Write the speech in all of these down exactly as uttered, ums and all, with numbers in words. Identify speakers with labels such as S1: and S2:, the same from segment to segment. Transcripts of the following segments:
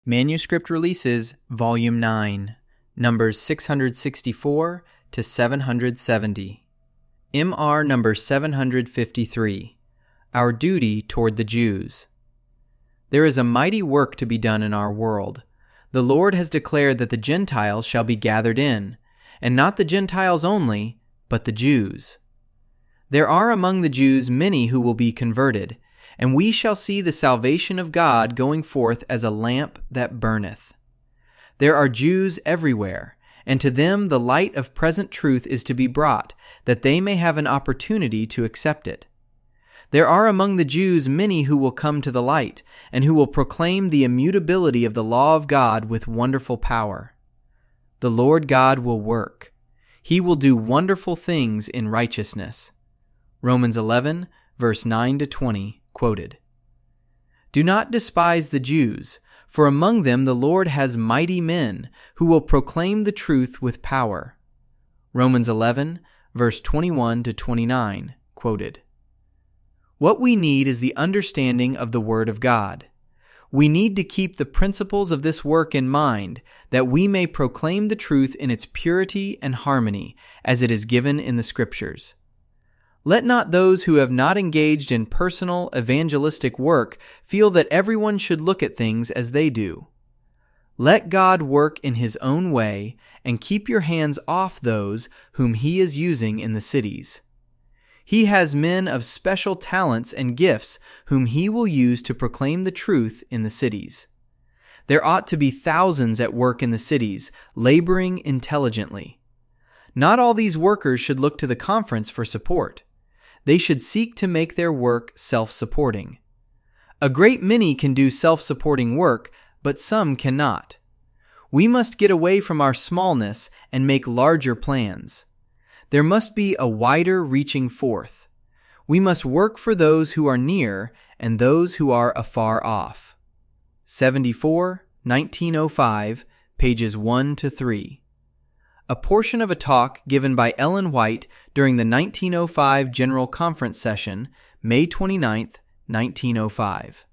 S1: Manuscript Releases, Volume nine, numbers six hundred sixty-four to seven hundred seventy. M R number seven hundred fifty-three, Our Duty Toward the Jews. There is a mighty work to be done in our world. The Lord has declared that the Gentiles shall be gathered in, and not the Gentiles only, but the Jews. There are among the Jews many who will be converted, and we shall see the salvation of God going forth as a lamp that burneth. There are Jews everywhere, and to them the light of present truth is to be brought, that they may have an opportunity to accept it. There are among the Jews many who will come to the light, and who will proclaim the immutability of the law of God with wonderful power. The Lord God will work. He will do wonderful things in righteousness. Romans eleven, verse nine to twenty. Quoted. Do not despise the Jews, for among them the Lord has mighty men who will proclaim the truth with power. Romans eleven, verse twenty-one to twenty-nine. Quoted. What we need is the understanding of the Word of God. We need to keep the principles of this work in mind, that we may proclaim the truth in its purity and harmony, as it is given in the Scriptures. Let not those who have not engaged in personal evangelistic work feel that everyone should look at things as they do. Let God work in His own way, and keep your hands off those whom He is using in the cities. He has men of special talents and gifts whom He will use to proclaim the truth in the cities. There ought to be thousands at work in the cities, laboring intelligently. Not all these workers should look to the conference for support. They should seek to make their work self-supporting. A great many can do self-supporting work, but some cannot. We must get away from our smallness and make larger plans. There must be a wider reaching forth. We must work for those who are near and those who are afar off. seventy-four, nineteen oh five, pages one to three. A portion of a talk given by Ellen White during the nineteen oh five General Conference session, May twenty-ninth, nineteen oh five.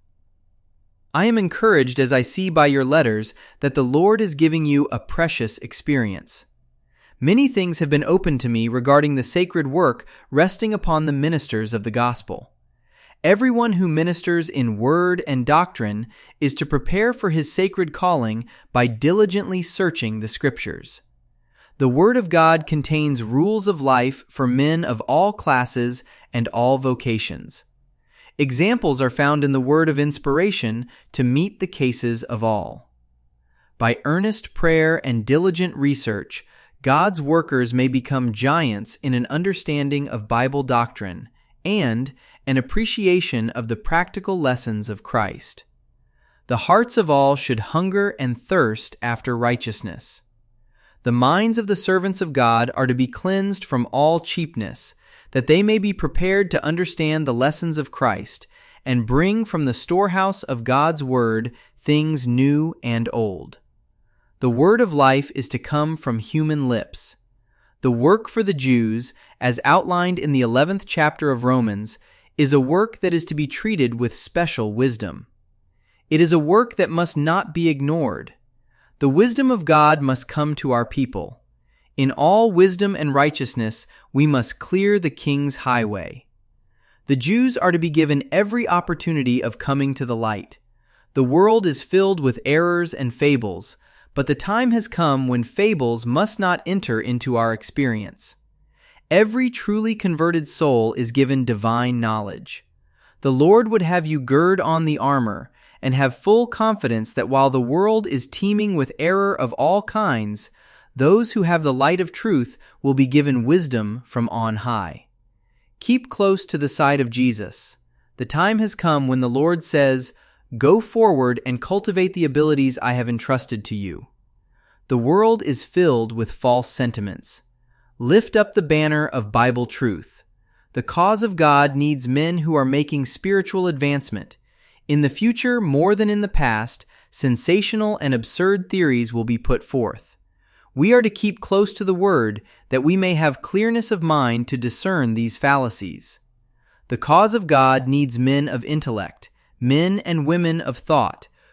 S1: I am encouraged as I see by your letters that the Lord is giving you a precious experience. Many things have been opened to me regarding the sacred work resting upon the ministers of the gospel. Everyone who ministers in word and doctrine is to prepare for his sacred calling by diligently searching the Scriptures. The Word of God contains rules of life for men of all classes and all vocations. Examples are found in the word of inspiration to meet the cases of all. By earnest prayer and diligent research, God's workers may become giants in an understanding of Bible doctrine and an appreciation of the practical lessons of Christ. The hearts of all should hunger and thirst after righteousness. The minds of the servants of God are to be cleansed from all cheapness, that they may be prepared to understand the lessons of Christ and bring from the storehouse of God's Word things new and old. The word of life is to come from human lips. The work for the Jews, as outlined in the eleventh chapter of Romans, is a work that is to be treated with special wisdom. It is a work that must not be ignored. The wisdom of God must come to our people. In all wisdom and righteousness, we must clear the King's highway. The Jews are to be given every opportunity of coming to the light. The world is filled with errors and fables, but the time has come when fables must not enter into our experience. Every truly converted soul is given divine knowledge. The Lord would have you gird on the armor and have full confidence that while the world is teeming with error of all kinds, those who have the light of truth will be given wisdom from on high. Keep close to the side of Jesus. The time has come when the Lord says, "Go forward and cultivate the abilities I have entrusted to you." The world is filled with false sentiments. Lift up the banner of Bible truth. The cause of God needs men who are making spiritual advancement. In the future, more than in the past, sensational and absurd theories will be put forth. We are to keep close to the Word that we may have clearness of mind to discern these fallacies. The cause of God needs men of intellect, men and women of thought,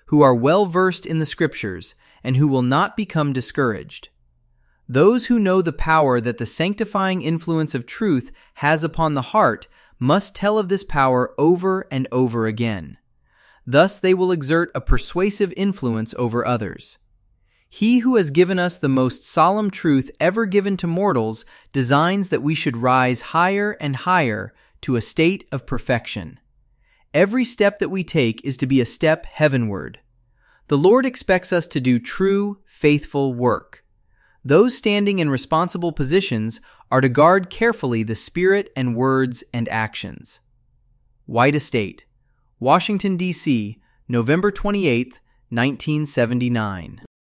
S1: who are well versed in the Scriptures and who will not become discouraged. Those who know the power that the sanctifying influence of truth has upon the heart must tell of this power over and over again. Thus they will exert a persuasive influence over others. He who has given us the most solemn truth ever given to mortals designs that we should rise higher and higher to a state of perfection. Every step that we take is to be a step heavenward. The Lord expects us to do true, faithful work. Those standing in responsible positions are to guard carefully the spirit and words and actions. White Estate, Washington, D C, November twenty-eighth, nineteen seventy-nine.